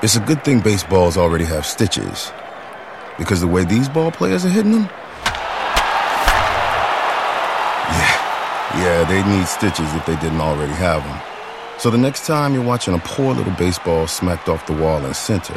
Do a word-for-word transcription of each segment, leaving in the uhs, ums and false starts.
It's a good thing baseballs already have stitches, because the way these ball players are hitting them, yeah, yeah, they need stitches if they didn't already have them. So the next time you're watching a poor little baseball smacked off the wall in center,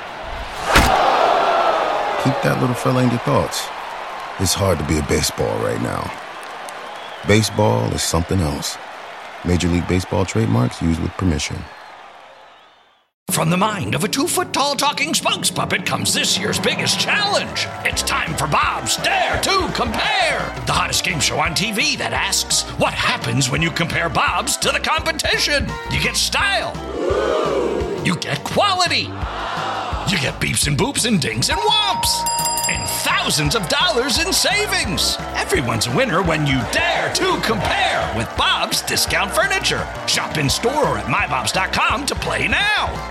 keep that little fella in your thoughts. It's hard to be a baseball right now. Baseball is something else. Major League Baseball trademarks used with permission. From the mind of a two-foot-tall talking spokes puppet comes this year's biggest challenge. It's time for Bob's Dare to Compare, the hottest game show on T V that asks, what happens when you compare Bob's to the competition? You get style. You get quality. You get beeps and boops and dings and whomps. And thousands of dollars in savings. Everyone's a winner when you dare to compare with Bob's Discount Furniture. Shop in store or at my bobs dot com to play now.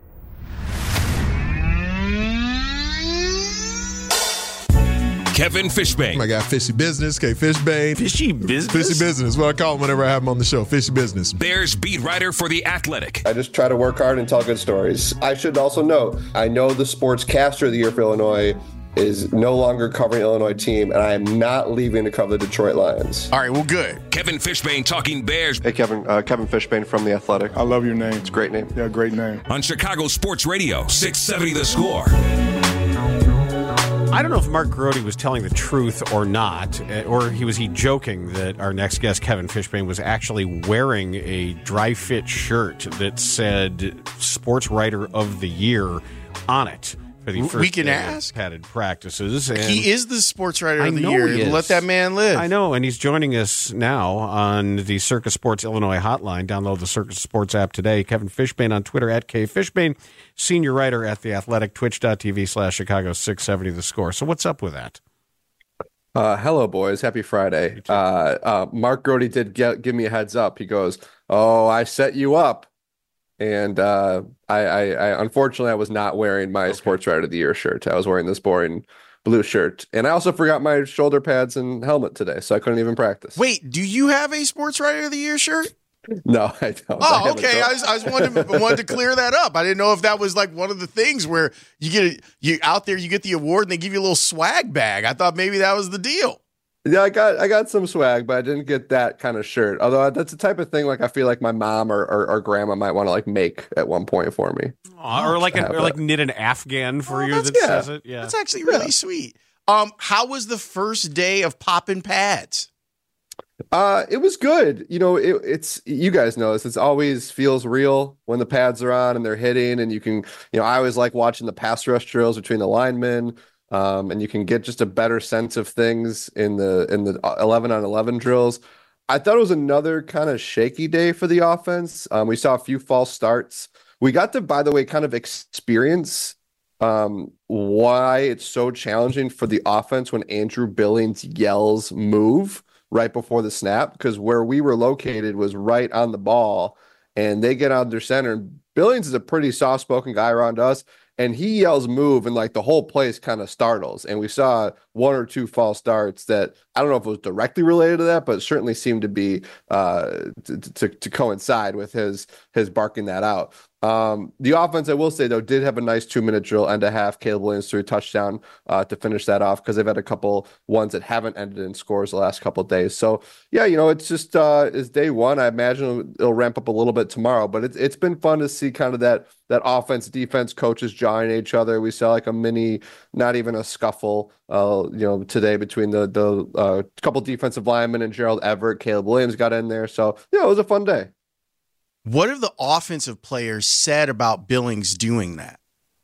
Kevin Fishbain. I got Fishy Business, K. Fishbain. Fishy Business? Fishy Business. What I call him whenever I have him on the show. Fishy Business. Bears beat writer for The Athletic. I just try to work hard and tell good stories. I should also note, I know the sportscaster of the year for Illinois is no longer covering Illinois team, and I am not leaving to cover the Detroit Lions. All right, well, good. Kevin Fishbain talking Bears. Hey, Kevin. Uh, Kevin Fishbain from The Athletic. I love your name. It's a great name. Yeah, great name. On Chicago Sports Radio, six seventy The Score. I don't know if Mark Grote was telling the truth or not, or he was he joking that our next guest, Kevin Fishbain, was actually wearing a dry fit shirt that said Sports Writer of the Year on it for the first we can day ask. of padded practices. And he is the Sports Writer I of the know Year. he is. Let that man live. I know, and he's joining us now on the Circus Sports Illinois hotline. Download the Circus Sports app today. Kevin Fishbain on Twitter at K Fishbain, senior writer at The Athletic, twitch.tv slash Chicago six seventy The Score. So what's up with that? Uh, hello, boys. Happy Friday. Uh, uh, Mark Grote did get, give me a heads up. He goes, oh, I set you up. And uh, I, I, I unfortunately, I was not wearing my okay. Sports Writer of the Year shirt. I was wearing this boring blue shirt. And I also forgot my shoulder pads and helmet today, so I couldn't even practice. Wait, do you have a Sports Writer of the Year shirt? No, I don't. Oh, I okay. I was, I was wanted to, wanted to clear that up. I didn't know if that was like one of the things where you get you out there, you get the award, and they give you a little swag bag. I thought maybe that was the deal. Yeah, I got I got some swag, but I didn't get that kind of shirt. Although that's the type of thing like I feel like my mom or or, or grandma might want to like make at one point for me, oh, or like an, or like knit an Afghan for oh, you that yeah. says it. Yeah, that's actually really yeah. sweet. Um, how was the first day of popping pads? Uh, it was good. You know, it, it's you guys know this. It's always feels real when the pads are on and they're hitting, and you can, you know, I always like watching the pass rush drills between the linemen. Um, and you can get just a better sense of things in the in the eleven on eleven drills. I thought it was another kind of shaky day for the offense. Um, we saw a few false starts. We got to, by the way, kind of experience um, why it's so challenging for the offense when Andrew Billings yells move right before the snap, because where we were located was right on the ball, and they get out their center. And Billings is a pretty soft-spoken guy around us. And he yells move, and like the whole place kind of startles. And we saw one or two false starts that I don't know if it was directly related to that, but it certainly seemed to be uh, to, to, to coincide with his his barking that out. Um, the offense, I will say, though, did have a nice two-minute drill, end of half. Caleb Williams threw a touchdown uh, to finish that off because they've had a couple ones that haven't ended in scores the last couple of days. So, yeah, you know, it's just uh, it's day one. I imagine it'll ramp up a little bit tomorrow, but it's it's been fun to see kind of that that offense, defense, coaches jawing at each other. We saw like a mini, not even a scuffle, uh, you know, today between the the uh, couple defensive linemen and Gerald Everett. Caleb Williams got in there. So, yeah, it was a fun day. What have the offensive players said about Billings doing that?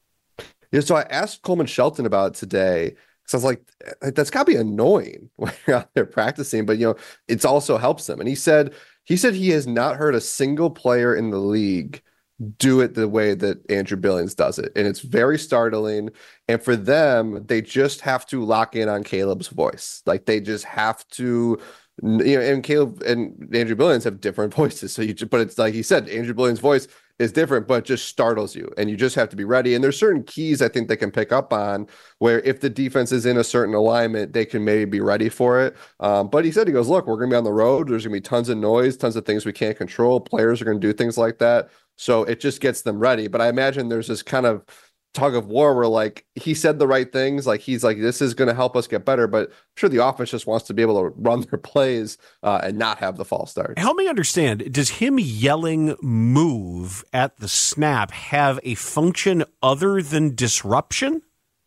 Yeah, so I asked Coleman Shelton about it today. So I was like, that's got to be annoying when you're out there practicing, but, you know, it's also helps them. And he said, he said he has not heard a single player in the league do it the way that Andrew Billings does it. And it's very startling. And for them, they just have to lock in on Caleb's voice. Like they just have to, you know, and Caleb and Andrew Billings have different voices. So you just, but it's like he said, Andrew Billings' voice is different, but just startles you, and you just have to be ready. And there's certain keys I think they can pick up on where if the defense is in a certain alignment, they can maybe be ready for it. Um, but he said, he goes, look, we're going to be on the road. There's going to be tons of noise, tons of things we can't control. Players are going to do things like that. So it just gets them ready. But I imagine there's this kind of tug of war where like he said the right things, like he's like, this is going to help us get better, but I'm sure the offense just wants to be able to run their plays uh, and not have the false start. Help me understand, does him yelling move at the snap have a function other than disruption?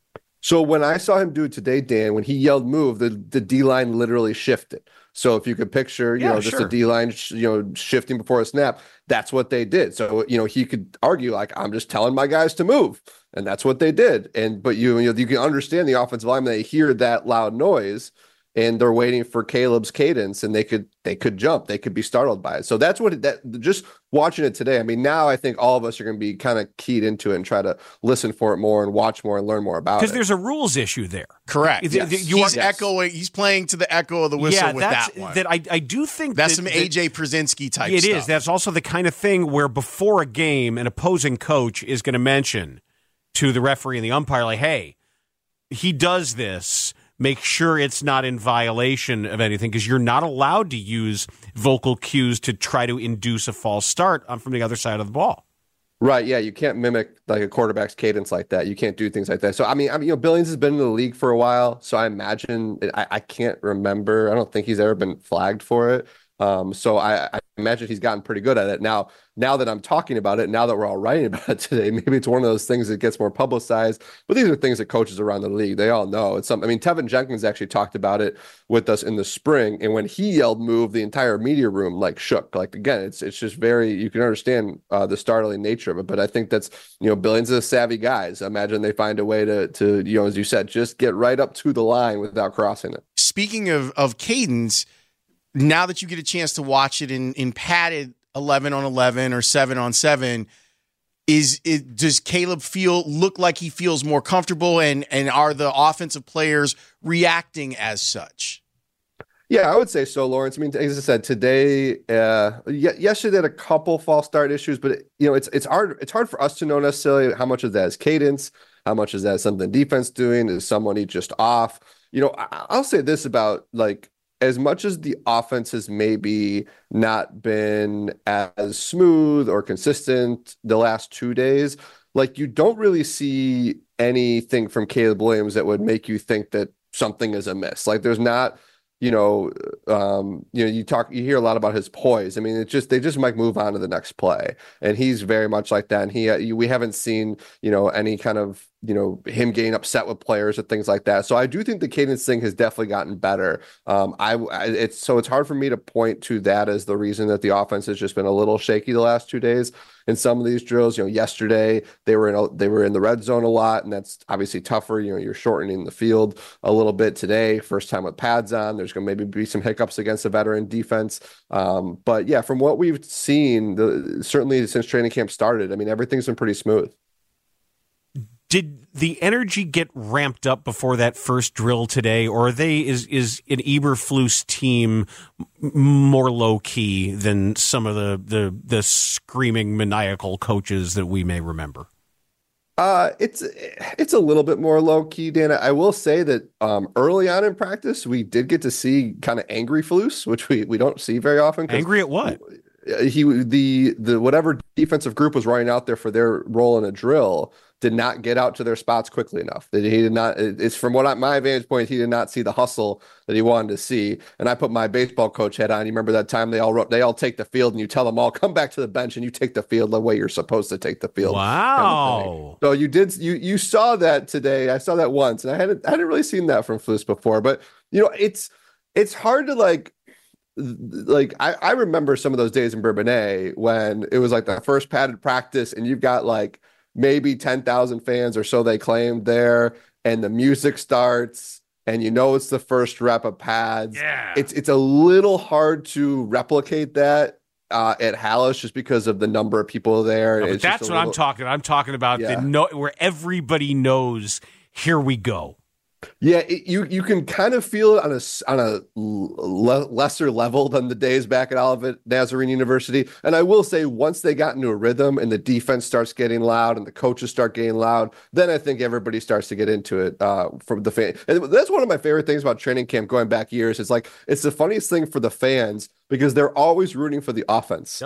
So when I saw him do it today, Dan, when he yelled move, the, the D-line literally shifted. So if you could picture, you yeah, know, just sure. a D-line, you know, shifting before a snap, that's what they did. So, you know, he could argue like, I'm just telling my guys to move. And that's what they did. And, but you, you know, you can understand the offensive lineman, they hear that loud noise and they're waiting for Caleb's cadence and they could, they could jump, they could be startled by it. So that's what that just watching it today. I mean, now I think all of us are going to be kind of keyed into it and try to listen for it more and watch more and learn more about it. Because there's a rules issue there. Correct. Yes. Yes. You he's are, echoing, he's playing to the echo of the whistle yeah, with that's, that one. That I, I do think that's that, some A J Przinsky type it stuff. It is. That's also the kind of thing where before a game, an opposing coach is going to mention to the referee and the umpire, like, hey, he does this. Make sure it's not in violation of anything, because you're not allowed to use vocal cues to try to induce a false start from the other side of the ball. Right. Yeah. You can't mimic like a quarterback's cadence like that. You can't do things like that. So, I mean, I mean, you know, Billings has been in the league for a while. So I imagine I, I can't remember. I don't think he's ever been flagged for it. Um, so I, I imagine he's gotten pretty good at it. Now, now that I'm talking about it, now that we're all writing about it today, maybe it's one of those things that gets more publicized. But these are things that coaches around the league, they all know. It's something. I mean, Tevin Jenkins actually talked about it with us in the spring, and when he yelled "move," the entire media room like shook. Like again, it's it's just very, you can understand uh, the startling nature of it. But I think that's, you know, Billings is savvy guys. I imagine they find a way to to you know, as you said, just get right up to the line without crossing it. Speaking of of cadence, now that you get a chance to watch it in, in padded eleven on eleven or seven on seven, is it, does Caleb feel look like he feels more comfortable, and, and are the offensive players reacting as such? Yeah, I would say so, Lawrence. I mean, as I said, today, uh, yesterday had a couple false start issues, but it, you know, it's it's hard it's hard for us to know necessarily how much of that is cadence, how much is that something defense doing, is somebody just off. You know, I, I'll say this about like, as much as the offense has maybe not been as smooth or consistent the last two days, like you don't really see anything from Caleb Williams that would make you think that something is amiss. Like there's not, you know, um, you know, you talk, you hear a lot about his poise. I mean, it's just, they just might move on to the next play. And he's very much like that. And he, we haven't seen, you know, any kind of, you know, him getting upset with players or things like that. So I do think the cadence thing has definitely gotten better. Um, I, I, it's, so it's hard for me to point to that as the reason that the offense has just been a little shaky the last two days in some of these drills. You know, yesterday they were in, a, they were in the red zone a lot, and that's obviously tougher. You know, you're shortening the field a little bit today, first time with pads on. There's going to maybe be some hiccups against the veteran defense. Um, but yeah, from what we've seen, the, certainly since training camp started, I mean, everything's been pretty smooth. Did the energy get ramped up before that first drill today, or are they is is an Eberflus team more low key than some of the the the screaming maniacal coaches that we may remember? Uh, it's it's a little bit more low key, Dan. I will say that um, early on in practice, we did get to see kind of angry Flus, which we, we don't see very often. Angry at what? He the the whatever defensive group was running out there for their role in a drill did not get out to their spots quickly enough. That he did not. It's from what I, my vantage point, he did not see the hustle that he wanted to see. And I put my baseball coach hat on. You remember that time they all wrote, they all take the field, and you tell them all come back to the bench and you take the field the way you're supposed to take the field. Wow. Kind of so you did you you saw that today. I saw that once, and I hadn't I hadn't really seen that from Flus before. But you know, it's it's hard to like. Like I, I remember some of those days in Bourbonnais when it was like the first padded practice, and you've got like maybe ten thousand fans or so they claimed there, and the music starts, and you know it's the first rep of pads. Yeah. It's it's a little hard to replicate that uh, at Hallis just because of the number of people there. No, but it's that's what little, I'm talking. I'm talking about yeah. the no, where everybody knows. Here we go. Yeah, it, you you can kind of feel it on a on a le- lesser level than the days back at Olivet Nazarene University. And I will say, once they got into a rhythm and the defense starts getting loud and the coaches start getting loud, then I think everybody starts to get into it uh, from the fan. And that's one of my favorite things about training camp going back years. It's like it's the funniest thing for the fans because they're always rooting for the offense. Yep.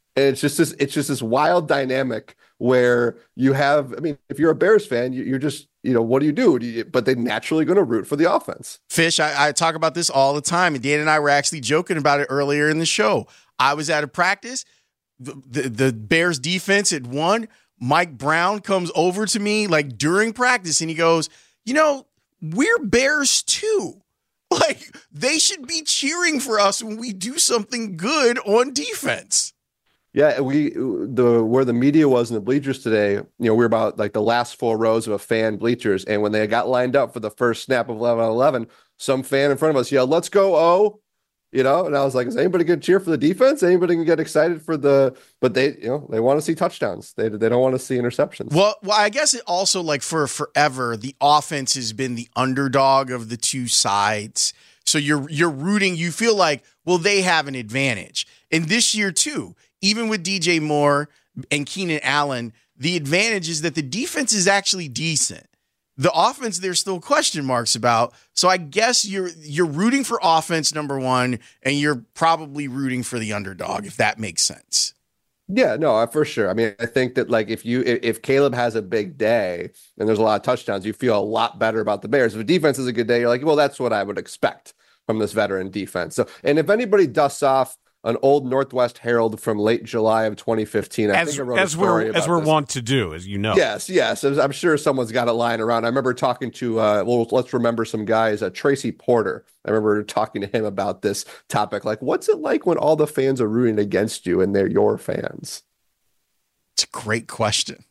And it's just this, it's just this wild dynamic where you have, I mean, if you're a Bears fan, you, you're just, you know, what do you do? do you, but they're naturally going to root for the offense. Fish, I, I talk about this all the time, and Dan and I were actually joking about it earlier in the show. I was at a practice. The, the, the Bears defense had won. Mike Brown comes over to me like during practice, and he goes, you know, we're Bears too. Like, they should be cheering for us when we do something good on defense. Yeah, we the where the media was in the bleachers today, you know, we were about like the last four rows of a fan bleachers, and when they got lined up for the first snap of eleven on eleven, some fan in front of us yelled, "Let's go, O!" You know, and I was like, "Is anybody going to cheer for the defense? Anybody can get excited for the?" But they, you know, they want to see touchdowns. They they don't want to see interceptions. Well, well, I guess it also, like, for forever, the offense has been the underdog of the two sides. So you're you're rooting. You feel like, well, they have an advantage, and this year too. Even with D J Moore and Keenan Allen, the advantage is that the defense is actually decent. The offense, there's still question marks about. So I guess you're you're rooting for offense, number one, and you're probably rooting for the underdog, if that makes sense. Yeah, no, for sure. I mean, I think that like if you if, if Caleb has a big day and there's a lot of touchdowns, you feel a lot better about the Bears. If the defense is a good day, you're like, well, that's what I would expect from this veteran defense. So, and if anybody dusts off an old Northwest Herald from late July of twenty fifteen. I as, think I wrote as a story we're about as we're this. wont to do, as you know. Yes, yes. I'm sure someone's got it lying around. I remember talking to, uh, well, let's remember some guys, uh, Tracy Porter. I remember talking to him about this topic. Like, what's it like when all the fans are rooting against you and they're your fans? It's a great question.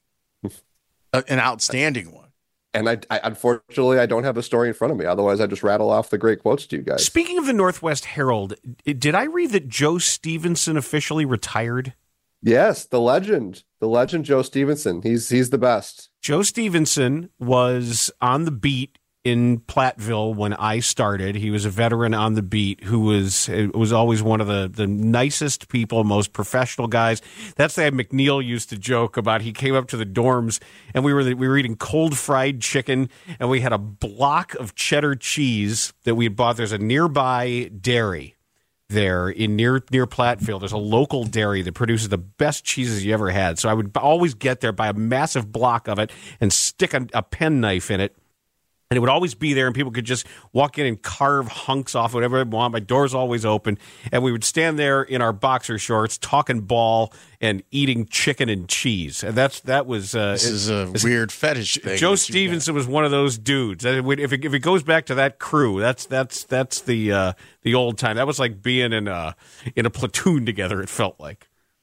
An outstanding one. And I, I, unfortunately, I don't have a story in front of me. Otherwise, I just rattle off the great quotes to you guys. Speaking of the Northwest Herald, did I read that Joe Stevenson officially retired? Yes, the legend, the legend, Joe Stevenson. He's he's the best. Joe Stevenson was on the beat in Platteville when I started. He was a veteran on the beat who was was always one of the, the nicest people, most professional guys. That's the guy McNeil used to joke about. He came up to the dorms and we were we were eating cold fried chicken and we had a block of cheddar cheese that we had bought. There's a nearby dairy there in near near Platteville. There's a local dairy that produces the best cheeses you ever had. So I would always get there, buy a massive block of it, and stick a, a penknife in it. And it would always be there, and people could just walk in and carve hunks off whatever they want. My door's always open. And we would stand there in our boxer shorts, talking ball and eating chicken and cheese. And that's that was... Uh, this it, is a weird fetish thing. Joe Stevenson was one of those dudes. If it, if it goes back to that crew, that's that's that's the uh, the old time. That was like being in a, in a platoon together, it felt like.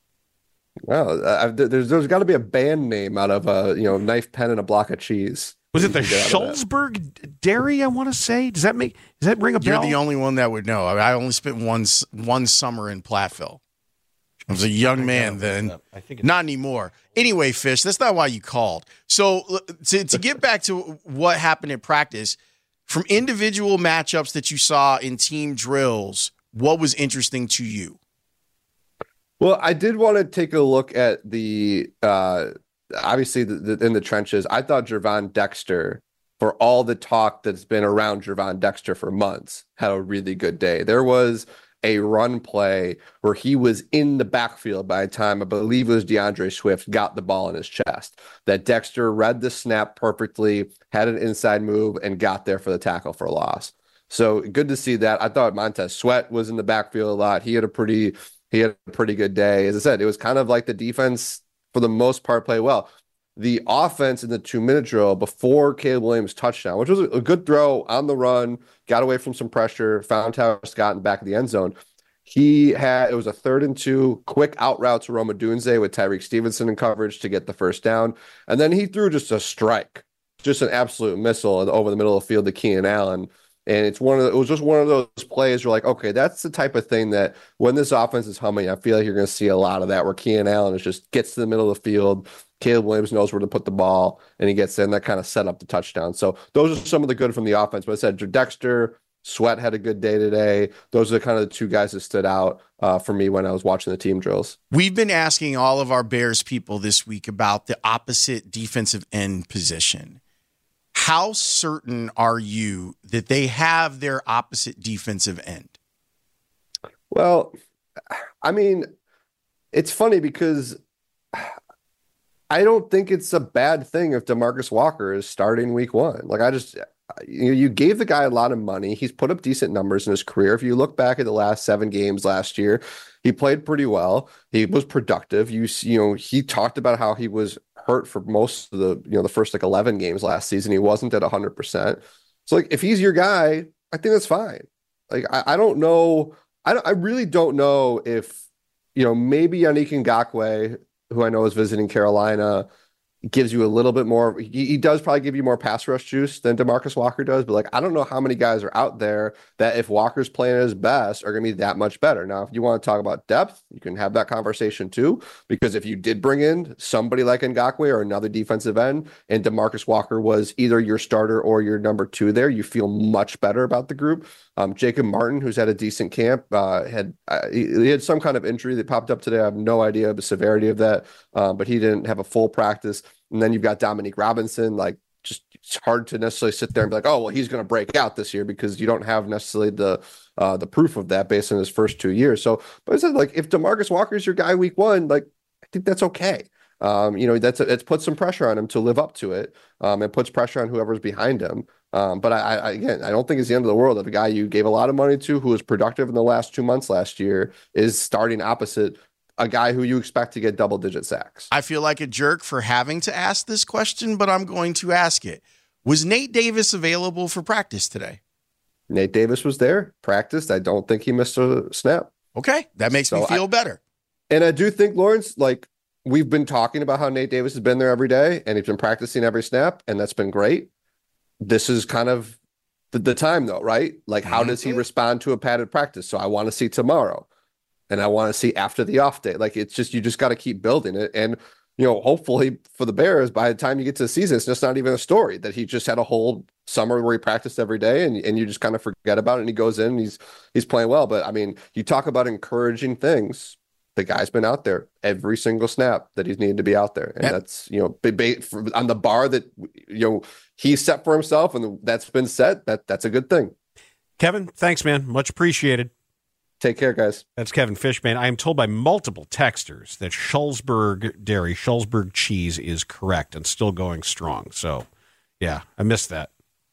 Well, uh, there's there's got to be a band name out of a you know knife, pen, and a block of cheese. Was it the Schulzberg Dairy, I want to say? Does that make does that ring a bell? You're the only one that would know. I, mean, I only spent one one summer in Platteville. I was a young man then. I think not anymore. Anyway, Fish, that's not why you called. So to, to get back to what happened in practice, from individual matchups that you saw in team drills, what was interesting to you? Well, I did want to take a look at the uh, – obviously, the, the, in the trenches, I thought Gervon Dexter, for all the talk that's been around Gervon Dexter for months, had a really good day. There was a run play where he was in the backfield by the time, I believe it was DeAndre Swift, got the ball in his chest. That Dexter read the snap perfectly, had an inside move, and got there for the tackle for a loss. So good to see that. I thought Montez Sweat was in the backfield a lot. He had a pretty, he had a pretty good day. As I said, it was kind of like the defense, for the most part, play well. The offense in the two-minute drill before Caleb Williams' touchdown, which was a good throw on the run, got away from some pressure, found Tyler Scott in the back of the end zone. He had, it was a third and two, quick out route to Rome Odunze with Tyreek Stevenson in coverage to get the first down. And then he threw just a strike, just an absolute missile over the middle of the field to Keenan Allen. And it's one of the, it was just one of those plays you're like, okay, that's the type of thing that when this offense is humming, I feel like you're going to see a lot of that where Keenan Allen is just gets to the middle of the field. Caleb Williams knows where to put the ball, and he gets in. That kind of set up the touchdown. So those are some of the good from the offense. But I said Dexter, Sweat had a good day today. Those are kind of the two guys that stood out uh, for me when I was watching the team drills. We've been asking all of our Bears people this week about the opposite defensive end position. How certain are you that they have their opposite defensive end? Well, I mean, it's funny because I don't think it's a bad thing if DeMarcus Walker is starting week one. Like I just, you know, you gave the guy a lot of money. He's put up decent numbers in his career. If you look back at the last seven games last year, he played pretty well. He was productive. You you know, he talked about how he was hurt for most of the, you know, the first like eleven games last season. He wasn't at one hundred percent. So like if he's your guy, I think that's fine. Like I, I don't know. I don't, I really don't know if, you know, maybe Yannick Ngakoue, who I know is visiting Carolina, gives you a little bit more. He, he does probably give you more pass rush juice than DeMarcus Walker does, but like I don't know how many guys are out there that if Walker's playing at his best are going to be that much better. Now, if you want to talk about depth, you can have that conversation too, because if you did bring in somebody like Ngakoue or another defensive end, and DeMarcus Walker was either your starter or your number two there, you feel much better about the group. Um, Jacob Martin, who's had a decent camp, uh, had uh, he, he had some kind of injury that popped up today. I have no idea the severity of that, um, but he didn't have a full practice. And then you've got Dominique Robinson. Like, just it's hard to necessarily sit there and be like, oh, well, he's going to break out this year, because you don't have necessarily the uh, the proof of that based on his first two years. So, but I said, like, if DeMarcus Walker is your guy week one, like, I think that's okay. Um, you know, that's it's put some pressure on him to live up to it. Um, it puts pressure on whoever's behind him. Um, but I, I, again, I don't think it's the end of the world if a guy you gave a lot of money to, who was productive in the last two months last year, is starting opposite a guy who you expect to get double-digit sacks. I feel like a jerk for having to ask this question, but I'm going to ask it. Was Nate Davis available for practice today? Nate Davis was there, practiced. I don't think he missed a snap. Okay, that makes so me feel I, better. And I do think, Lawrence, like, we've been talking about how Nate Davis has been there every day, and he's been practicing every snap, and that's been great. This is kind of the, the time, though, right? Like, how mm-hmm. does he respond to a padded practice? So I want to see tomorrow. And I want to see after the off day. Like, it's just, you just got to keep building it. And, you know, hopefully for the Bears, by the time you get to the season, it's just not even a story that he just had a whole summer where he practiced every day, and, and you just kind of forget about it, and he goes in and he's, he's playing well. But I mean, you talk about encouraging things. The guy's been out there every single snap that he's needed to be out there. And yep. that's, you know, be, for, on the bar that, you know, he's set for himself, and that's been set. That that's a good thing. Kevin, thanks, man. Much appreciated. Take care, guys. That's Kevin Fishbain. I am told by multiple texters that Schulzberg Dairy, Schulzberg cheese is correct and still going strong. So, yeah, I missed that.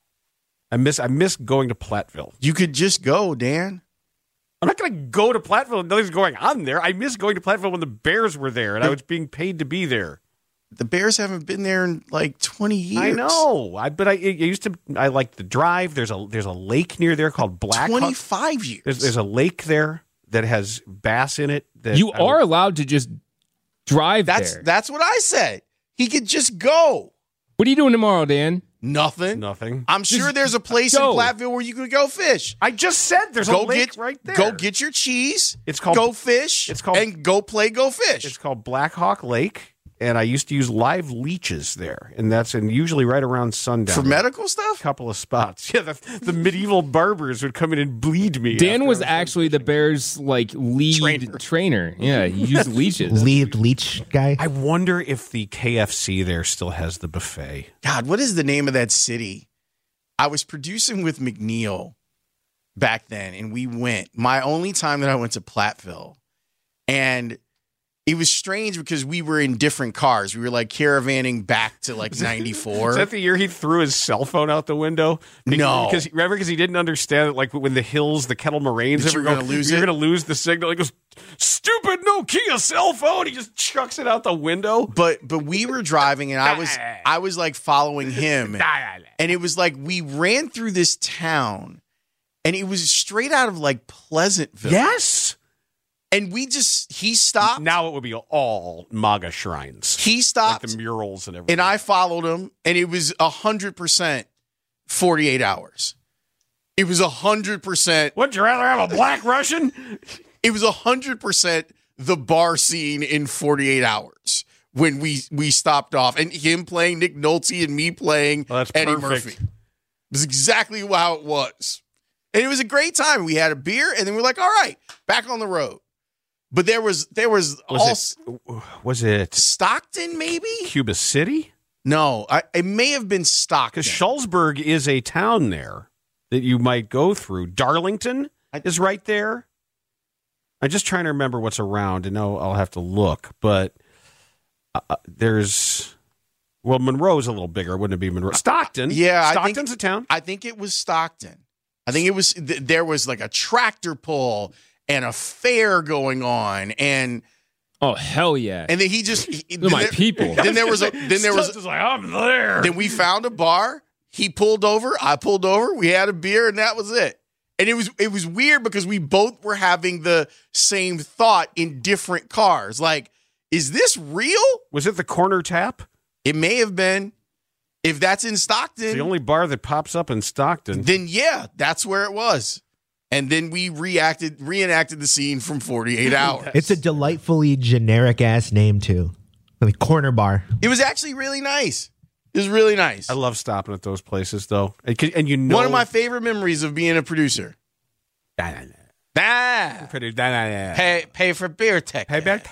I miss I miss going to Platteville. You could just go, Dan. I'm not going to go to Platteville. Nothing's going on there. I miss going to Platteville when the Bears were there, and I was being paid to be there. The Bears haven't been there in like twenty years. I know, I, but I, I used to. I like the drive. There's a there's a lake near there called Black. Twenty-five years. There's, there's a lake there that has bass in it. That you I are would, allowed to just drive that's, there. That's what I said. He could just go. What are you doing tomorrow, Dan? Nothing. Nothing. I'm sure Just there's a place go. in Platteville where you could go fish. I just said there's go a lake get, right there. Go get your cheese. It's called Go fish. It's called and go play Go Fish. It's called Black Hawk Lake. And I used to use live leeches there, and that's and usually right around sundown. For medical stuff? A couple of spots. Yeah, the, the medieval barbers would come in and bleed me. Dan was actually the Bears' like lead Trainer. trainer. Yeah, he used leeches. Lead leech guy. I wonder if the K F C there still has the buffet. God, what is the name of that city? I was producing with McNeil back then, and we went. My only time that I went to Platteville, and it was strange because we were in different cars. We were like caravanning back to like ninety-four. Is that the year he threw his cell phone out the window? Because, no. Because, remember, because he didn't understand that, like when the hills, the Kettle Moraines, that you were going to lose You're it? going to lose the signal. He goes, stupid Nokia cell phone. He just chucks it out the window. But but we were driving, and I was I was like following him. And it was like we ran through this town, and it was straight out of like Pleasantville. Yes. And we just, he stopped. Now it would be all MAGA shrines. He stopped. Like the murals and everything. And I followed him, and it was one hundred percent forty-eight hours. It was one hundred percent. Would you rather have a black Russian? It was one hundred percent the bar scene in forty-eight hours when we, we stopped off. And him playing Nick Nolte and me playing well, that's Eddie perfect. Murphy. It was exactly how it was. And it was a great time. We had a beer, and then we're like, all right, back on the road. But there was there was, was also it, was it Stockton, maybe? Cuba City? No, I, it may have been Stockton. Because Schulzberg is a town there that you might go through. Darlington I, is right there. I'm just trying to remember what's around. And no, I'll have to look, but uh, there's well, Monroe's a little bigger, wouldn't it be Monroe? Stockton, Yeah, Stockton's I think, a town. I think it was Stockton. I think it was th- there was like a tractor pull and a fair going on, and Oh hell yeah! and then he just he, They're my there- people. Then there was a then there was Stockton's like, I'm there. then we found a bar. He pulled over. I pulled over. We had a beer, and that was it. And it was it was weird because we both were having the same thought in different cars. Like, is this real? Was it the Corner Tap? It may have been. If that's in Stockton, It's the only bar that pops up in Stockton. then yeah, that's where it was. And then we reacted, reenacted the scene from forty-eight hours. It's a delightfully generic ass name too, like Corner Bar. It was actually really nice. It was really nice. I love stopping at those places, though. And, can- and you know, One of my favorite memories of being a producer. Ah, pay pay for beer tech. Hey, back.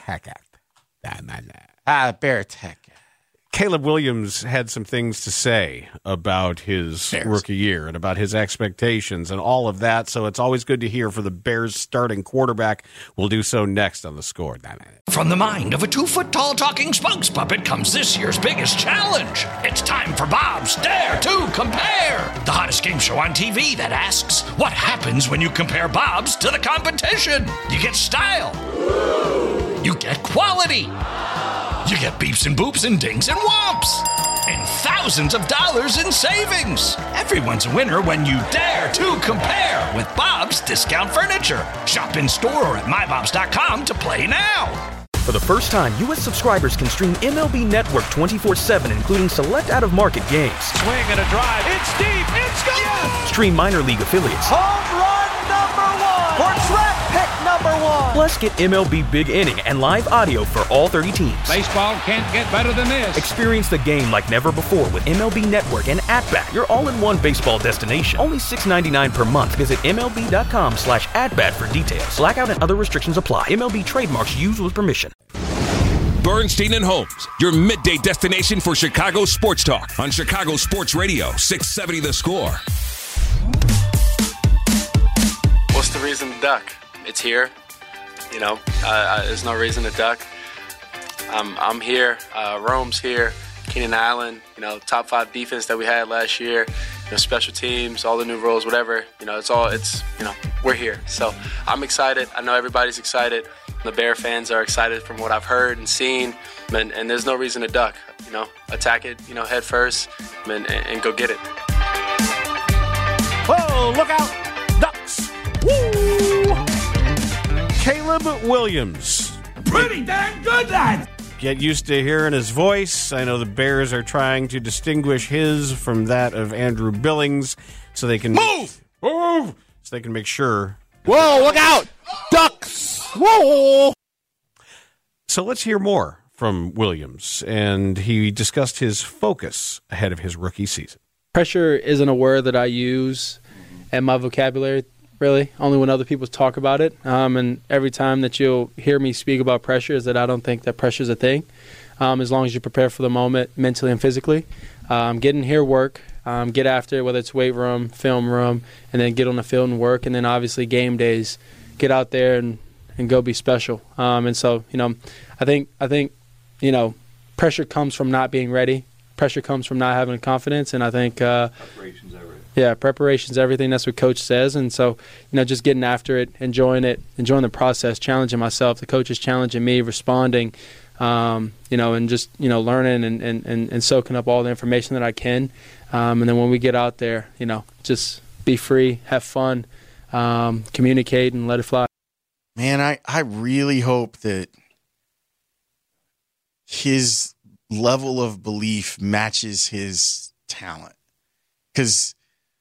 Ah, beer tech. Caleb Williams had some things to say about his Bears. rookie year and about his expectations and all of that. So it's always good to hear for the Bears starting quarterback. We'll do so next on The Score. From the mind of a two-foot-tall talking spokes puppet comes this year's biggest challenge. It's time for Bob's Dare to Compare, the hottest game show on T V that asks, what happens when you compare Bob's to the competition? You get style. You get quality. You get beeps and boops and dings and whomps. And thousands of dollars in savings. Everyone's a winner when you dare to compare with Bob's Discount Furniture. Shop in store or at my bobs dot com to play now. For the first time, U S subscribers can stream M L B Network twenty-four seven, including select out-of-market games. Swing and a drive. It's deep. It's gone. Yes. Stream minor league affiliates. Home run number one. For track pick number one. Plus, get M L B Big Inning and live audio for all thirty teams. Baseball can't get better than this. Experience the game like never before with M L B Network and At-Bat, your all-in-one baseball destination. Only six dollars and ninety-nine cents per month. Visit M L B dot com slash at-bat for details. Blackout and other restrictions apply. M L B trademarks used with permission. Bernstein and Holmes, your midday destination for Chicago sports talk on Chicago Sports Radio, six seventy The Score. What's the reason to duck? It's here. You know, uh, uh, there's no reason to duck. I'm, I'm here. Uh, Rome's here. Keenan Allen, you know, top five defense that we had last year. You know, special teams, all the new roles, whatever. You know, it's all, it's, you know, we're here. So I'm excited. I know everybody's excited. The Bear fans are excited from what I've heard and seen. And, and there's no reason to duck. You know, attack it, you know, head first and, and, and go get it. Whoa, look out. Ducks. Woo! Caleb Williams. Pretty damn good, lad. Get used to hearing his voice. I know the Bears are trying to distinguish his from that of Andrew Billings so they can Move! Move! So they can make sure. Whoa, look out! Ducks! Whoa! So let's hear more from Williams. And he discussed his focus ahead of his rookie season. Pressure isn't a word that I use in my vocabulary, really, only when other people talk about it. Um, and every time that you'll hear me speak about pressure is that I don't think that pressure is a thing, um, as long as you prepare for the moment mentally and physically. Um, get in here, work, um, get after it, whether it's weight room, film room, and then get on the field and work. And then obviously game days, get out there and, and go be special. Um, and so, you know, I think, I think, you know, pressure comes from not being ready. Pressure comes from not having confidence. And I think uh, – Preparation's everything. Yeah, preparation's everything. That's what Coach says. And so, you know, just getting after it, enjoying it, enjoying the process, challenging myself. The coach is challenging me, responding, um, you know, and just, you know, learning and, and, and, and soaking up all the information that I can. Um, and then when we get out there, you know, just be free, have fun, um, communicate, and let it fly. Man, I, I really hope that his level of belief matches his talent. Because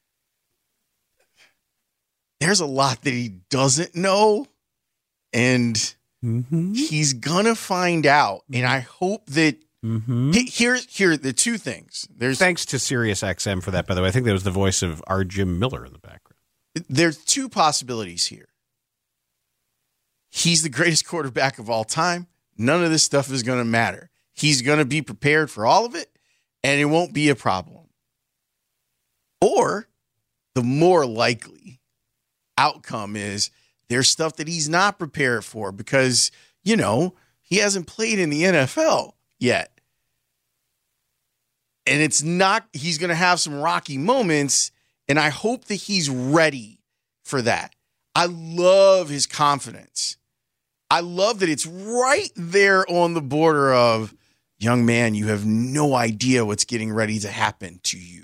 there's a lot that he doesn't know, and mm-hmm. he's gonna find out. And I hope that mm-hmm. he, here, here are the two things. There's thanks to Sirius X M for that, by the way. I think that was the voice of our Jim Miller in the background. There's two possibilities here. He's the greatest quarterback of all time. None of this stuff is gonna matter. He's gonna be prepared for all of it, and it won't be a problem. Or the more likely outcome is there's stuff that he's not prepared for because, you know, he hasn't played in the N F L yet. And it's not, he's going to have some rocky moments, and I hope that he's ready for that. I love his confidence. I love that it's right there on the border of, young man, you have no idea what's getting ready to happen to you.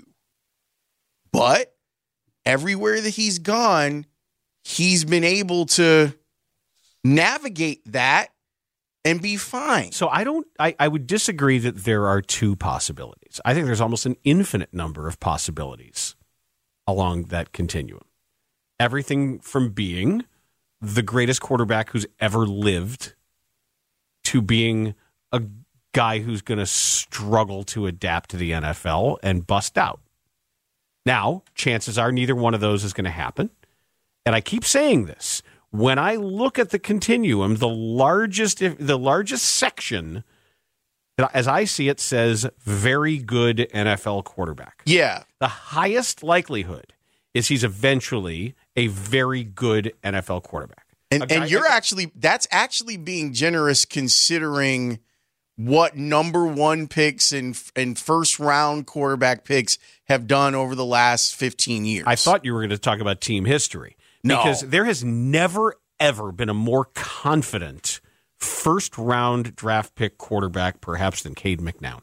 But everywhere that he's gone, he's been able to navigate that and be fine. So I don't, I, I would disagree that there are two possibilities. I think there's almost an infinite number of possibilities along that continuum. Everything from being the greatest quarterback who's ever lived to being a guy who's going to struggle to adapt to the N F L and bust out. Now, chances are neither one of those is going to happen. And I keep saying this. When I look at the continuum, the largest the largest section, as I see it, says very good N F L quarterback. Yeah. The highest likelihood is he's eventually a very good N F L quarterback. And, and you're actually, that's actually being generous considering what number one picks and, and first round quarterback picks have done over the last fifteen years. I thought you were going to talk about team history. No. Because there has never, ever been a more confident first round draft pick quarterback, perhaps, than Cade McNown.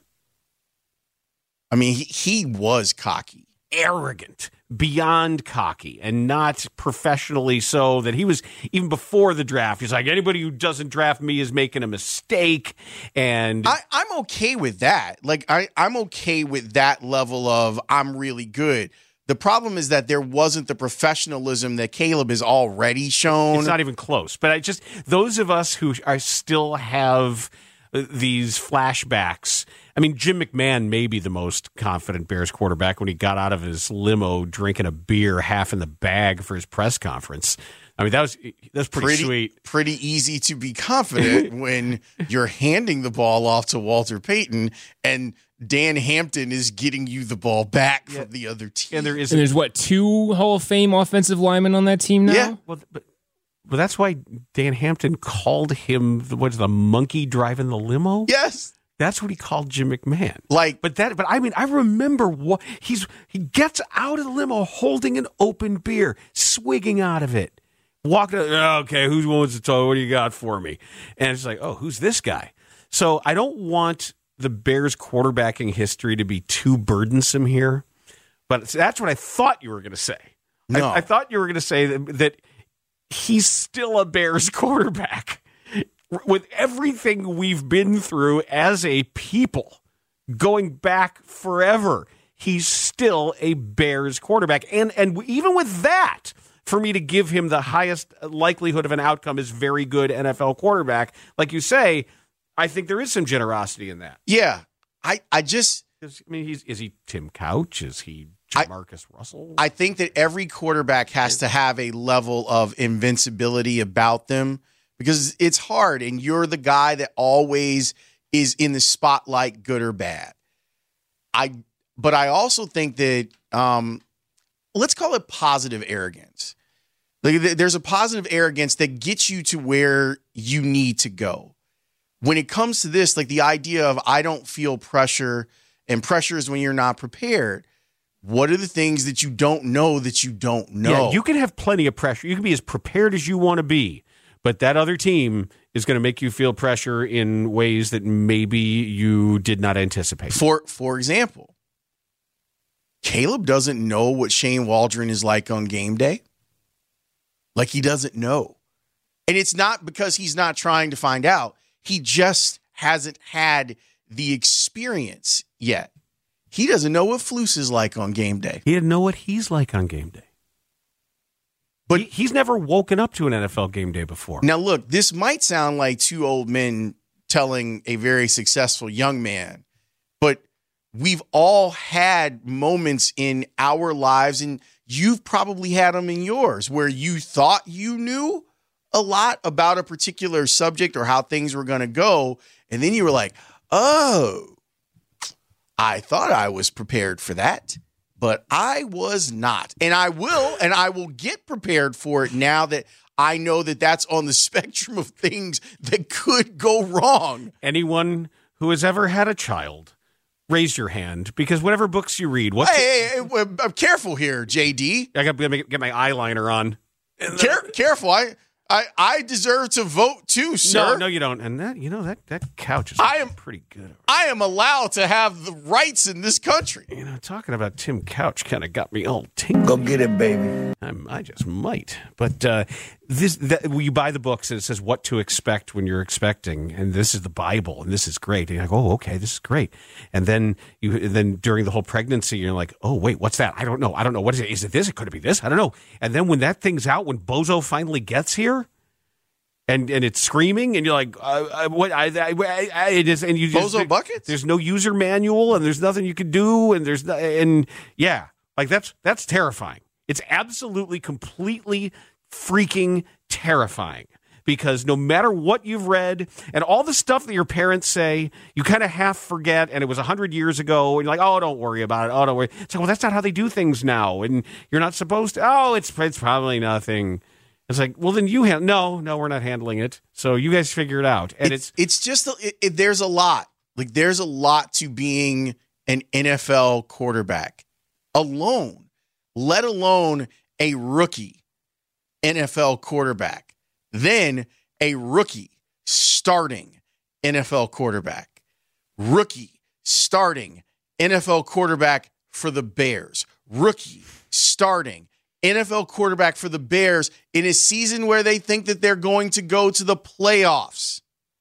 I mean, he, he was cocky. Arrogant, beyond cocky, and not professionally so, that he was, even before the draft, he's like, anybody who doesn't draft me is making a mistake. And I, I'm okay with that. Like, I, I'm okay with that level of I'm really good. The problem is that there wasn't the professionalism that Caleb has already shown. It's not even close. But I just, those of us who are still have these flashbacks. I mean, Jim McMahon may be the most confident Bears quarterback when he got out of his limo drinking a beer half in the bag for his press conference. I mean, that was that's pretty, pretty sweet. Pretty easy to be confident when you're handing the ball off to Walter Payton and Dan Hampton is getting you the ball back yeah. from the other team. And there is, and there's what, two Hall of Fame offensive linemen on that team now? Yeah. Well, but well, that's why Dan Hampton called him the, what's the monkey driving the limo? Yes. That's what he called Jim McMahon. Like, but that, but I mean, I remember what he's, he gets out of the limo holding an open beer, swigging out of it, walking, okay, who wants to talk? What do you got for me? And it's like, oh, who's this guy? So I don't want the Bears quarterbacking history to be too burdensome here, but that's what I thought you were going to say. No. I, I thought you were going to say that, that he's still a Bears quarterback. With everything we've been through as a people, going back forever, he's still a Bears quarterback. And and even with that, for me to give him the highest likelihood of an outcome is very good N F L quarterback, like you say, I think there is some generosity in that. Yeah. I, I just... I mean, he's, is he Tim Couch? Is he Jamarcus I, Russell? I think that every quarterback has to have a level of invincibility about them, because it's hard, and you're the guy that always is in the spotlight, good or bad. I, but I also think that um, let's call it positive arrogance. Like, there's a positive arrogance that gets you to where you need to go. When it comes to this, like the idea of I don't feel pressure, and pressure is when you're not prepared. What are the things that you don't know that you don't know? Yeah, you can have plenty of pressure. You can be as prepared as you want to be. But that other team is going to make you feel pressure in ways that maybe you did not anticipate. For for example, Caleb doesn't know what Shane Waldron is like on game day. Like, he doesn't know. And it's not because he's not trying to find out. He just hasn't had the experience yet. He doesn't know what Flus is like on game day. He didn't know what he's like on game day. But he, he's never woken up to an N F L game day before. Now, look, this might sound like two old men telling a very successful young man, but we've all had moments in our lives, and you've probably had them in yours, where you thought you knew a lot about a particular subject or how things were going to go, and then you were like, oh, I thought I was prepared for that. But I was not, and I will, and I will get prepared for it now that I know that that's on the spectrum of things that could go wrong. Anyone who has ever had a child, raise your hand, because whatever books you read, what? Hey, hey, hey, I'm careful here, J D. I got to get my eyeliner on. Care, careful, I, I, I deserve to vote too, sir. No, no, you don't. And that, you know, that that couch is I am pretty good. I am allowed to have the rights in this country. You know, talking about Tim Couch kind of got me all tingled. Go get it, baby. I'm, I just might. But uh, this, that, when you buy the books and it says what to expect when you're expecting, and this is the Bible, and this is great. And you're like, oh, okay, this is great. And then you, and then during the whole pregnancy, you're like, oh, wait, what's that? I don't know. I don't know. What is it? Is it this? Could it be this? I don't know. And then when that thing's out, when Bozo finally gets here, and and it's screaming, and you're like, uh, what? I, I, I it is, and you just, Bozo there, buckets. There's no user manual, and there's nothing you can do, and there's no, and yeah, like that's that's terrifying. It's absolutely, completely, freaking terrifying. Because no matter what you've read and all the stuff that your parents say, you kind of half forget, and it was a hundred years ago, and you're like, oh, don't worry about it. Oh, don't worry. It's like, well, that's not how they do things now, and you're not supposed to. Oh, it's it's probably nothing. It's like, well, then you have no, no, we're not handling it. So you guys figure it out. And it's it's, it's just a, it, it, there's a lot. Like there's a lot to being an N F L quarterback alone, let alone a rookie N F L quarterback, then a rookie starting N F L quarterback, rookie starting N F L quarterback for the Bears, rookie starting N F L quarterback for the Bears in a season where they think that they're going to go to the playoffs.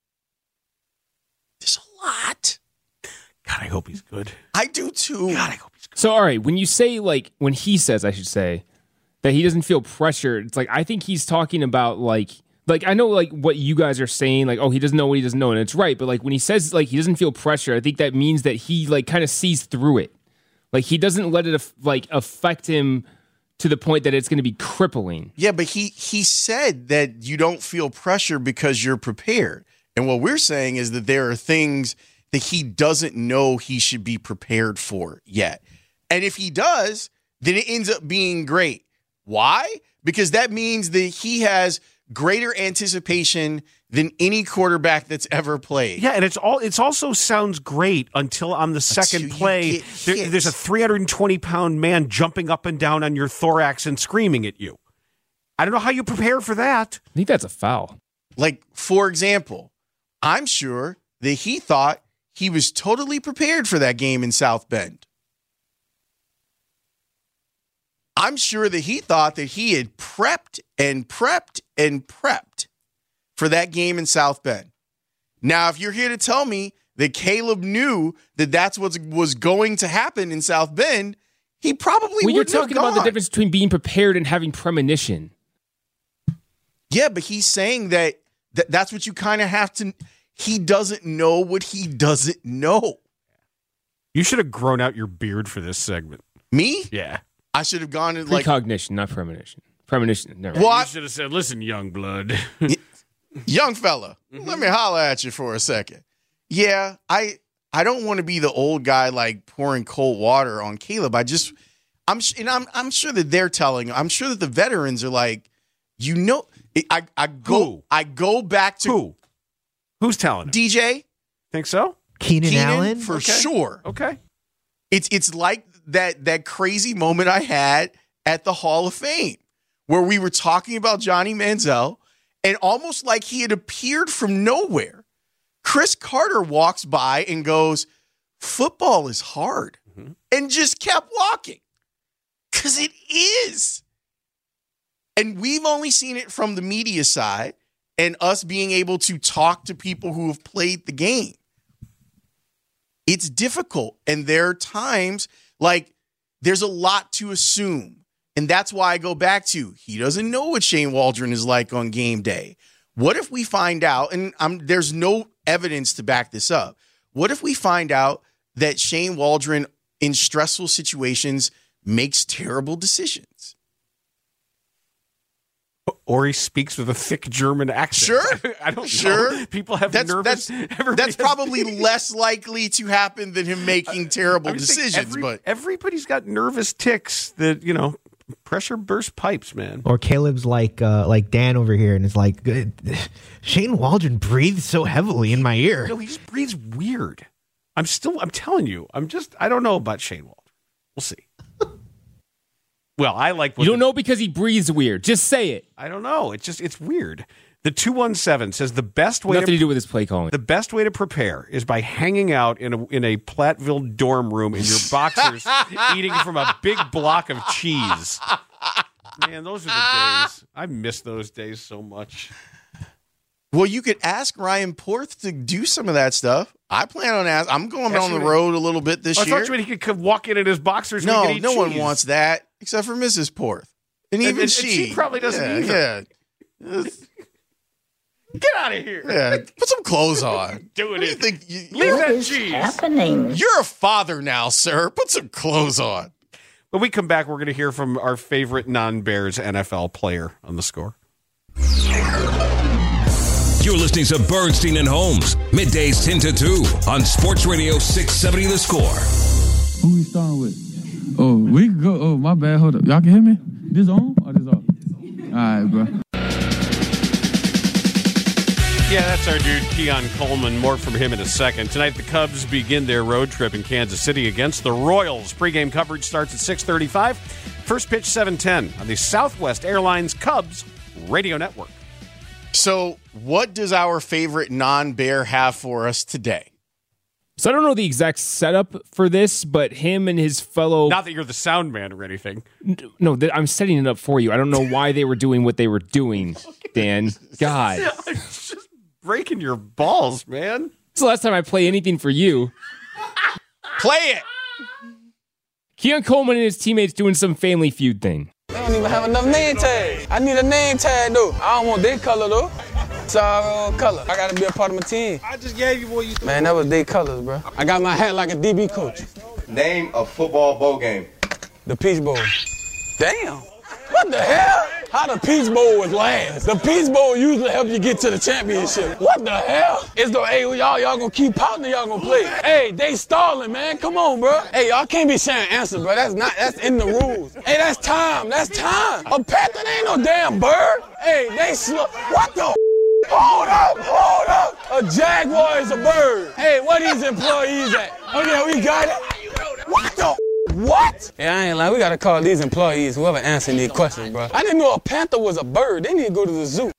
There's a lot. God, I hope he's good. I do too. God, I hope he's good. So, all right, when you say, like, when he says, I should say, that he doesn't feel pressured, it's like, I think he's talking about, like, like, I know, like, what you guys are saying, like, oh, he doesn't know what he doesn't know, and it's right, but, like, when he says, like, he doesn't feel pressure, I think that means that he, like, kind of sees through it. Like, he doesn't let it, like, affect him to the point that it's going to be crippling. Yeah, but he he said that you don't feel pressure because you're prepared. And what we're saying is that there are things that he doesn't know he should be prepared for yet. And if he does, then it ends up being great. Why? Because that means that he has greater anticipation than any quarterback that's ever played. Yeah, and it's all it's also sounds great until on the second play, there, there's a three hundred twenty pound man jumping up and down on your thorax and screaming at you. I don't know how you prepare for that. I think that's a foul. Like, for example, I'm sure that he thought he was totally prepared for that game in South Bend. I'm sure that he thought that he had prepped and prepped and prepped for that game in South Bend. Now, if you're here to tell me that Caleb knew that that's what was going to happen in South Bend, he probably well, wouldn't you're talking have gone. about the difference between being prepared and having premonition. Yeah, but he's saying that, that that's what you kind of have to. He doesn't know what he doesn't know. You should have grown out your beard for this segment. Me? Yeah. I should have gone in like precognition, not premonition. Premonition. Never. Well, you should have said, "Listen, young blood, young fella, mm-hmm. let me holler at you for a second." Yeah, I I don't want to be the old guy like pouring cold water on Caleb. I just I'm and I'm I'm sure that they're telling. I'm sure that the veterans are like, you know, I I go Who? I go back to who who's telling him? D J. Think so? Keenan, Keenan Allen for okay. sure. Okay, it's it's like that that crazy moment I had at the Hall of Fame where we were talking about Johnny Manziel and almost like he had appeared from nowhere. Chris Carter walks by and goes, "Football is hard," mm-hmm. and just kept walking because it is. And we've only seen it from the media side and us being able to talk to people who have played the game. It's difficult. And there are times like there's a lot to assume. And that's why I go back to, he doesn't know what Shane Waldron is like on game day. What if we find out, and I'm, there's no evidence to back this up. What if we find out that Shane Waldron in stressful situations makes terrible decisions? Or he speaks with a thick German accent. Sure. I don't sure. know. People have that's, nervous. That's, that's probably less likely to happen than him making terrible decisions. Every, but everybody's got nervous tics that, you know, pressure burst pipes, man. Or Caleb's like uh, like Dan over here, and it's like Shane Waldron breathes so heavily in my ear. No, he just breathes weird. I'm still. I'm telling you. I'm just. I don't know about Shane Waldron. We'll see. Well, I like. You don't the, know because he breathes weird. Just say it. I don't know. It's just. It's weird. The two one seven says the best way nothing to, to do with his play calling. The best way to prepare is by hanging out in a in a Platteville dorm room in your boxers, eating from a big block of cheese. Man, those are the days. I miss those days so much. Well, you could ask Ryan Porth to do some of that stuff. I plan on asking. I'm going That's on the road a little bit this I year. I thought you meant he could walk in in his boxers. No, and no eat one cheese. wants that except for Missus Porth, and, And- even and she. she probably doesn't yeah, either. Yeah. Get out of here. Yeah, put some clothes on. Doing What do you it. think? You, Leave you're, that cheese. happening? you're a father now, sir. Put some clothes on. When we come back, we're going to hear from our favorite non-Bears N F L player on the Score. You're listening to Bernstein and Holmes, middays ten to two on Sports Radio six seventy The Score. Who we starting with? Oh, we can go. Oh, my bad. Hold up. Y'all can hear me? This on or this off? All right, bro. Yeah, that's our dude, Keon Coleman. More from him in a second. Tonight, the Cubs begin their road trip in Kansas City against the Royals. Pre-game coverage starts at six thirty-five. First pitch, seven ten on the Southwest Airlines Cubs Radio Network. So, what does our favorite non-Bear have for us today? So I don't know the exact setup for this, but him and his fellow... Not that you're the sound man or anything. No, that I'm setting it up for you. I don't know why they were doing what they were doing, Dan. God. I'm just breaking your balls, man. It's the last time I play anything for you. Play it! Keon Coleman and his teammates doing some Family Feud thing. They don't even have enough name tags. I need a name tag, though. I don't want their color, though. It's our own color. I gotta be a part of my team. I just gave you what you thought. Man, that was their colors, bro. I got my hat like a D B coach. Name a football bowl game. The Peach Bowl. Damn. What the hell? How the Peach Bowl was last? The Peach Bowl usually help you get to the championship. What the hell? It's the, hey, y'all, y'all gonna keep pouting or y'all gonna play? Hey, they stalling, man. Come on, bro. Hey, y'all can't be sharing answers, bro. That's not, that's in the rules. Hey, that's time. That's time. A panther ain't no damn bird. Hey, they slow. What the? Hold up, hold up. A jaguar is a bird. Hey, where these employees at? Oh, yeah, we got it. What the? What? Yeah, I ain't lying. We got to call these employees, whoever answering these questions, bro. I didn't know a panther was a bird. They need to go to the zoo.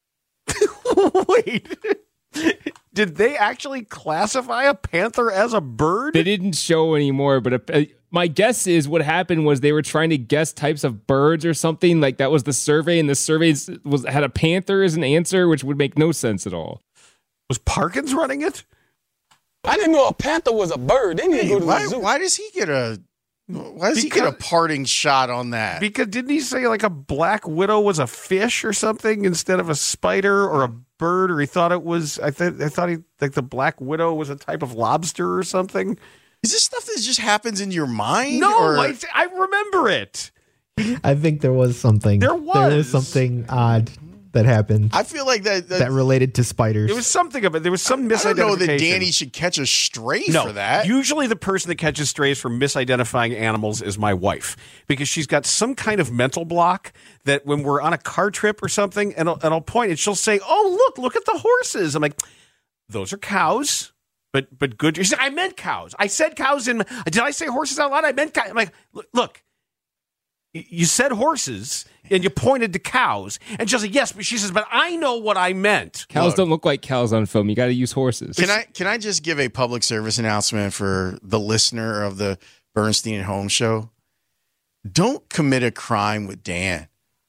Wait. Did they actually classify a panther as a bird? They didn't show anymore, but a, my guess is what happened was they were trying to guess types of birds or something. Like that was the survey, and the survey was had a panther as an answer, which would make no sense at all. Was Parkins running it? I didn't know a panther was a bird. They need to Hey, go to why, the zoo. why does he get a why does he Because- get a parting shot on that? Because didn't he say like a black widow was a fish or something instead of a spider or a bird, or he thought it was? I thought I thought he like the black widow was a type of lobster or something. Is this stuff that just happens in your mind? No, or- I, I remember it. I think there was something. There There was was. something odd that happened I feel like that. That, that related to spiders. It was something of it. There was some I don't know misidentification. that Danny should catch a stray No, for that. usually the person that catches strays for misidentifying animals is my wife, because she's got some kind of mental block that when we're on a car trip or something, and I'll, and I'll point and she'll say, "Oh, look, look at the horses." I'm like, "Those are cows." But but good. She said, "I meant cows. I said cows in. Did I say horses out loud? I meant cows." I'm like, "Look, look, y- you said horses and you pointed to cows." And she'll say, "Yes," but she says, "But I know what I meant." Cows Look. don't look like cows on film. You got to use horses. Can I can I just give a public service announcement for the listener of the Bernstein and Holmes show? Don't commit a crime with Dan,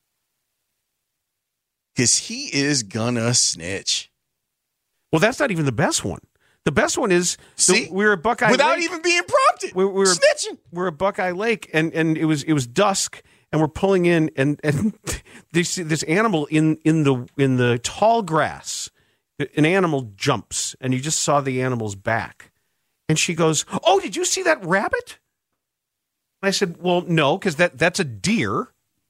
because he is gonna snitch. Well, that's not even the best one. The best one is See? the, we were at Buckeye Without Lake. even being prompted. we, we were snitching. We're at Buckeye Lake, and, and it was it was dusk, and we're pulling in, and and this this animal in in the in the tall grass, an animal jumps, and you just saw the animal's back, and she goes, "Oh, did you see that rabbit?" And I said, "Well, no, because that that's a deer."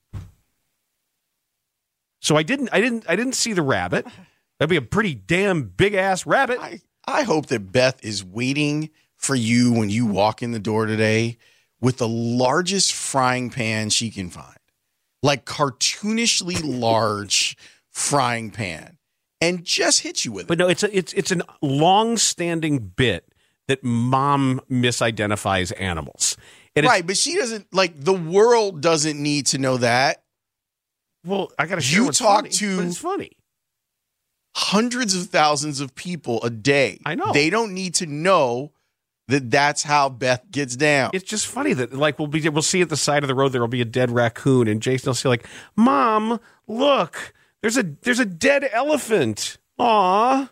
So I didn't I didn't I didn't see the rabbit. That'd be a pretty damn big ass rabbit. I, I hope that Beth is waiting for you when you walk in the door today with the largest frying pan she can find. like cartoonishly large frying pan and just hit you with it. But no, it's a, it's it's a long-standing bit that mom misidentifies animals. And right, but she doesn't, like, the world doesn't need to know that. Well, I got to share You what's talk funny, to but it's funny. hundreds of thousands of people a day. I know. They don't need to know that that's how Beth gets down. It's just funny that, like, we'll be we'll see at the side of the road there will be a dead raccoon, and Jason will say, like, "Mom, look, there's a there's a dead elephant." Aw.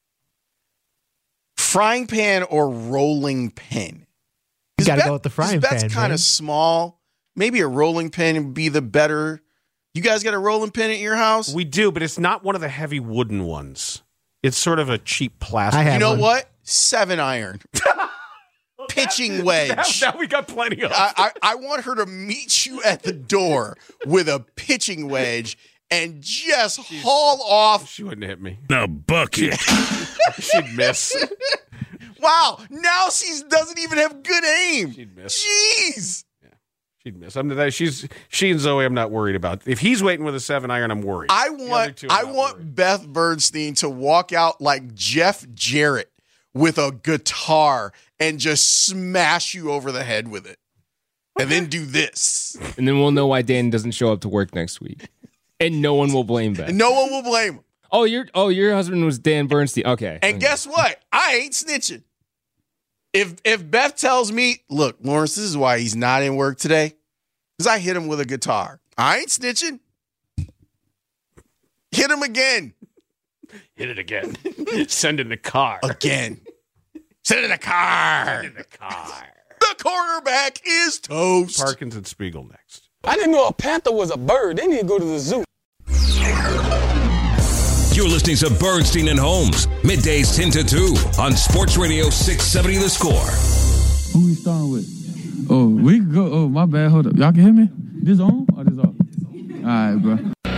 Frying pan or rolling pin? You got to Beth- go with the frying Beth's pan. kind man. of small. Maybe a rolling pin would be the better. You guys got a rolling pin at your house? We do, but it's not one of the heavy wooden ones. It's sort of a cheap plastic. I have You know one. what? Seven iron. Pitching wedge. Now, now we got plenty of. I, I, I want her to meet you at the door with a pitching wedge and just haul off. She wouldn't hit me. The bucket. She'd miss. Wow, now she doesn't even have good aim. She'd miss. Jeez. She'd miss. I'm that she's she and Zoe. I'm not worried about. If he's waiting with a seven iron, I'm worried. I The other want two, I'm I not want worried. Beth Bernstein to walk out like Jeff Jarrett with a guitar and just smash you over the head with it. And then do this. And then we'll know why Dan doesn't show up to work next week. And no one will blame Beth. And no one will blame him. Oh, your oh, your husband was Dan Bernstein. Okay. And guess what? I ain't snitching. If if Beth tells me, look, Lawrence, this is why he's not in work today, because I hit him with a guitar. I ain't snitching. Hit him again. Hit it again. Send in the car. Again. Send in the car. Send in the car. The quarterback is toast. Parkins and Spiegel next. I didn't know a panther was a bird. They need to go to the zoo. You're listening to Bernstein and Holmes, middays ten to two on Sports Radio six seventy The Score. Who we starting with? Oh, we can go. Oh, my bad. Hold up. Y'all can hear me? This on or this off? All right, bro.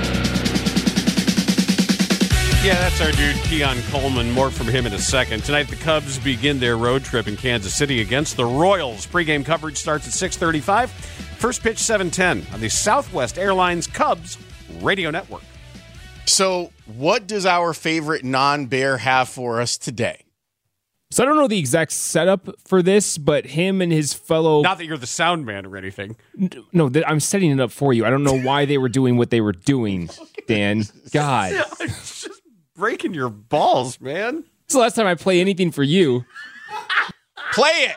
Yeah, that's our dude, Keon Coleman. More from him in a second. Tonight, the Cubs begin their road trip in Kansas City against the Royals. Pre-game coverage starts at six thirty-five. First pitch, seven ten on the Southwest Airlines Cubs radio network. So, what does our favorite non-bear have for us today? So I don't know the exact setup for this, but him and his fellow. Not that you're the sound man or anything. No, th- I'm setting it up for you. I don't know why they were doing what they were doing, Dan. God. It's just breaking your balls, man. It's the last time I play anything for you. Play it.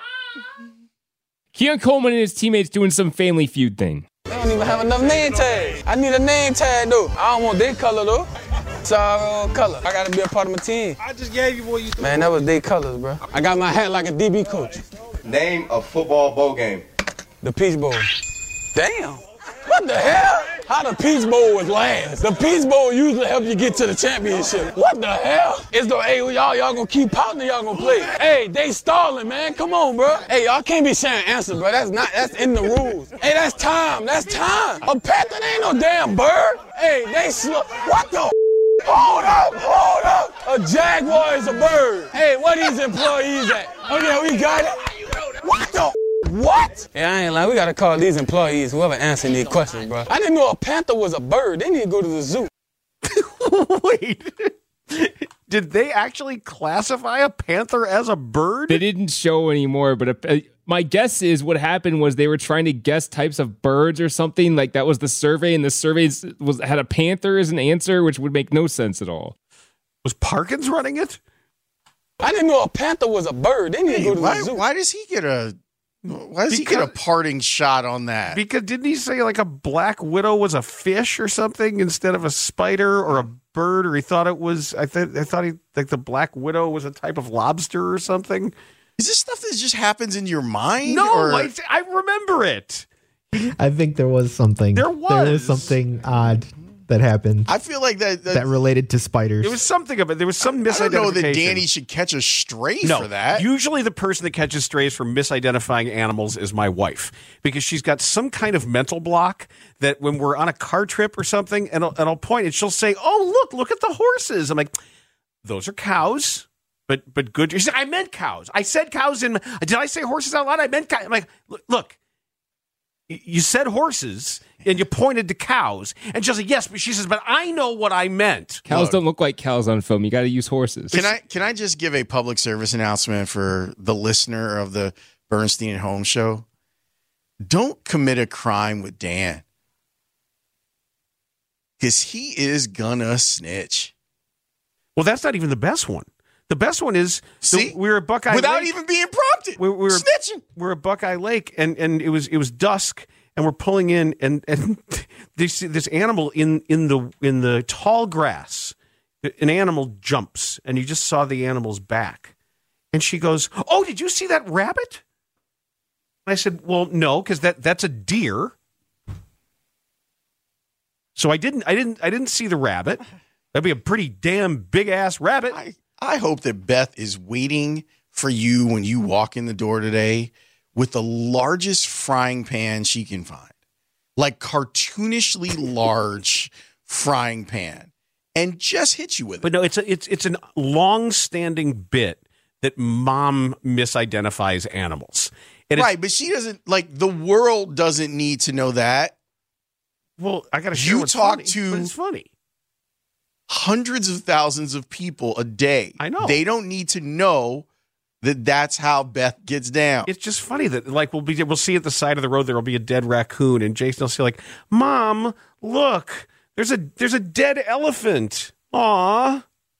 Keon Coleman and his teammates doing some Family Feud thing. They don't even have enough name tags. I need a name tag, though. I don't want their color, though. It's our color. I got to be a part of my team. I just gave you what you Man, that was their colors, bro. I got my hat like a D B coach. Name a football bowl game. The Peach Bowl. Damn. What the hell? How the Peach Bowl was last? The Peach Bowl usually help you get to the championship. What the hell? It's the, hey, y'all, y'all gonna keep pouting, y'all gonna play. Hey, they stalling, man. Come on, bro. Hey, y'all can't be sharing answers, bro. That's not, that's in the rules. Hey, that's time. That's time. A panther ain't no damn bird. Hey, they slow. What the? Hold up, hold up. A jaguar is a bird. Hey, where these employees at? Oh, yeah, we got it. What the? What? Yeah, I ain't lying. We got to call these employees, whoever answering these questions, bro. I didn't know a panther was a bird. They need to go to the zoo. Wait. Did they actually classify a panther as a bird? They didn't show anymore, but uh, my guess is what happened was they were trying to guess types of birds or something. Like that was the survey, and the survey was had a panther as an answer, which would make no sense at all. Was Parkins running it? I didn't know a panther was a bird. They need to Hey, go to why, the zoo. why does he get a why does he Because- get a parting shot on that? Because didn't he say like a black widow was a fish or something instead of a spider or a bird? Or he thought it was. I thought I thought he like the black widow was a type of lobster or something. Is this stuff that just happens in your mind? No, or? I, I remember it. I think there was something. There There was. was something odd that happened I feel like that that, that related to spiders. It was something of it. There was some I don't know misidentification. that Danny should catch a stray No, for that. usually the person that catches strays for misidentifying animals is my wife because she's got some kind of mental block that when we're on a car trip or something, and I'll, and I'll point and she'll say, "Oh, look, look at the horses." I'm like, "Those are cows." But but good. She said, I meant cows. I said cows in. Did I say horses out loud? I meant cows. I'm like, look, look, you said horses and you pointed to cows. And she's like, yes, but she says, but I know what I meant. Cows Look. don't look like cows on film. You got to use horses. Can I can I just give a public service announcement for the listener of the Bernstein and Holmes show? Don't commit a crime with Dan. Because he is gonna snitch. Well, that's not even the best one. The best one is See? the, we were at Buckeye Without Lake. even being prompted. We, we were snitching. We were at Buckeye Lake, and, and it was it was dusk, and we're pulling in, and and this this animal in in the in the tall grass, an animal jumps, and you just saw the animal's back, and she goes, "Oh, did you see that rabbit?" And I said, "Well, no, because that that's a deer." So I didn't I didn't I didn't see the rabbit. That'd be a pretty damn big ass rabbit. I, I hope that Beth is waiting for you when you walk in the door today with the largest frying pan she can find. Like cartoonishly large frying pan. And just hit you with it. But no, it's a, it's it's an long-standing bit that mom misidentifies animals. And right, but she doesn't, like, the world doesn't need to know that. Well, I got to share You what's talk funny, to but it's funny. Hundreds of thousands of people a day. I know. They don't need to know that that's how Beth gets down. It's just funny that, like, we'll be we'll see at the side of the road there will be a dead raccoon, and Jason will say, like, "Mom, look, there's a there's a dead elephant." Aw.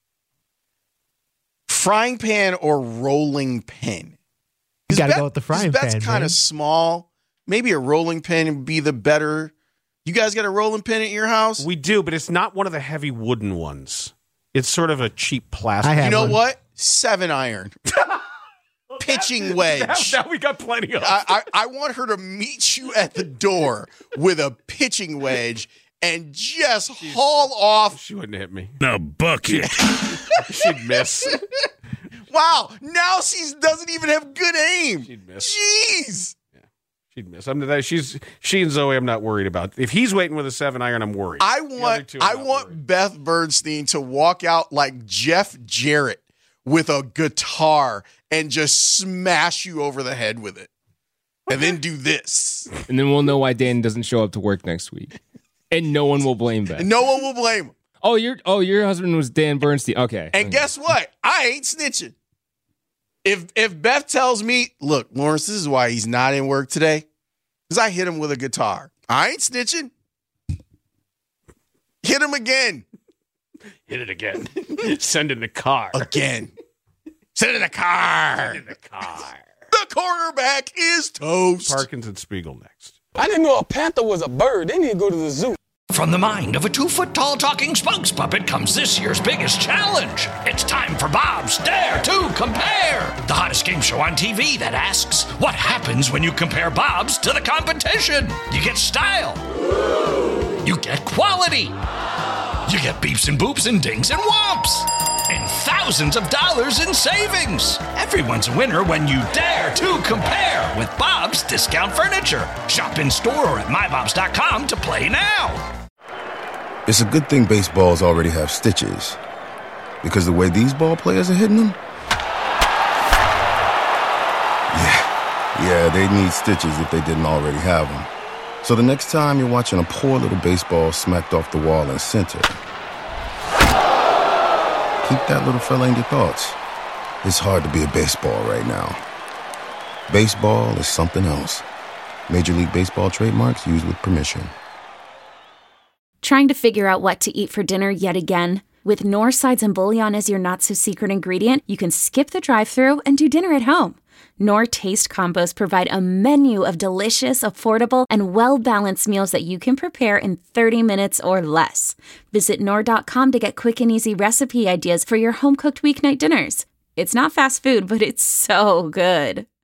Frying pan or rolling pin? You got to Beth- go with the frying Beth's pan. kind man. of small. Maybe a rolling pin would be the better. You guys got a rolling pin at your house? We do, but it's not one of the heavy wooden ones. It's sort of a cheap plastic. I have You know one. what? Seven iron. Pitching wedge. Now, now we got plenty of. I, I, I want her to meet you at the door with a pitching wedge and just haul off. She wouldn't hit me. The bucket. She'd miss. Wow. Now she doesn't even have good aim. She'd miss. Jeez. She'd miss. I'm that she's she and Zoe. I'm not worried about. If he's waiting with a seven iron, I'm worried. I The other want two, I'm I not want worried. Beth Bernstein to walk out like Jeff Jarrett with a guitar and just smash you over the head with it. And then do this. And then we'll know why Dan doesn't show up to work next week. And no one will blame Beth. And no one will blame him. Oh, your oh, your husband was Dan Bernstein. Okay. And guess what? I ain't snitching. If if Beth tells me, look, Lawrence, this is why he's not in work today, because I hit him with a guitar. I ain't snitching. Hit him again. Hit it again. Send in the car. Again. Send in the car. Send in the car. The quarterback is toast. Parkins and Spiegel next. I didn't know a panther was a bird. They need to go to the zoo. From the mind of a two-foot-tall talking spokes puppet comes this year's biggest challenge. It's time for Bob's Dare to Compare, the hottest game show on T V that asks, what happens when you compare Bob's to the competition? You get style. You get quality. You get beeps and boops and dings and whomps. And thousands of dollars in savings. Everyone's a winner when you dare to compare with Bob's Discount Furniture. Shop in store or at my bobs dot com to play now. It's a good thing baseballs already have stitches. Because the way these ball players are hitting them? Yeah, yeah, they need stitches if they didn't already have them. So the next time you're watching a poor little baseball smacked off the wall in center, keep that little fella in your thoughts. It's hard to be a baseball right now. Baseball is something else. Major League Baseball trademarks used with permission. Trying to figure out what to eat for dinner yet again? With Knorr Sides and Bouillon as your not-so-secret ingredient, you can skip the drive-thru and do dinner at home. Knorr Taste Combos provide a menu of delicious, affordable, and well-balanced meals that you can prepare in thirty minutes or less. Visit Knorr dot com to get quick and easy recipe ideas for your home-cooked weeknight dinners. It's not fast food, but it's so good.